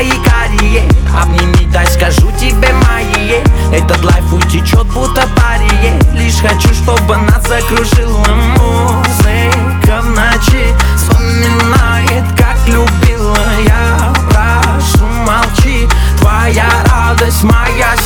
твои карие. Обними, дай скажу тебе мои. Этот лайф утечет будто парие. Лишь хочу, чтобы нас закружила музыка в ночи. Вспоминает, как любила я. Прошу, молчи, твоя радость, моя